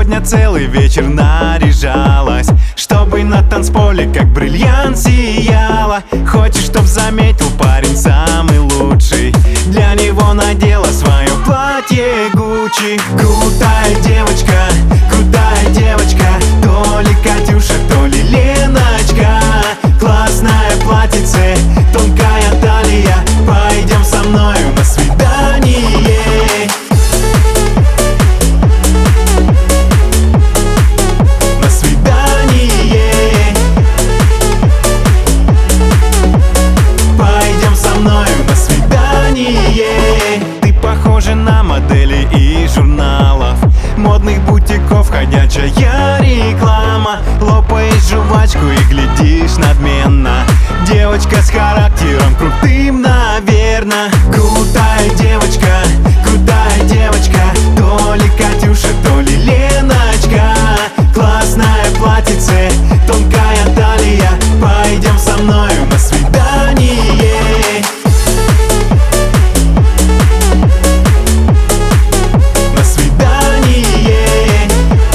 сегодня целый вечер наряжалась, чтобы на танцполе как бриллиант сияла. Хочешь, чтоб заметил парень самый лучший, для него надела свое платье Гуччи. Крутая девочка, то ли Катюша, то ли Леночка. Классное платьице, тонкая талия, пойдем со мною на свидание. На свидание. Пойдем со мною на свидание. Ты похожа на модели из журналов, модных бутиков, ходячая реклама. Лопаешь жвачку и глядишь надменно, девочка с характером крутым, наверно. Крутая девочка, то ли Катюша, то ли Леночка. Классное платьице, тонкая талия, пойдем со мною на свидание. На свидание.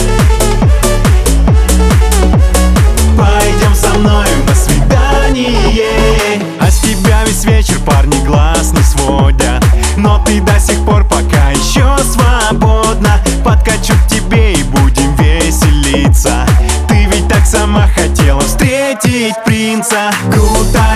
Пойдем со мною на свидание. А с тебя весь вечер парни глаз не сводят, но ты до сих пор пока еще свободна. Подкачу к тебе и будем веселиться, ты ведь так сама хотела встретить принца. Крутая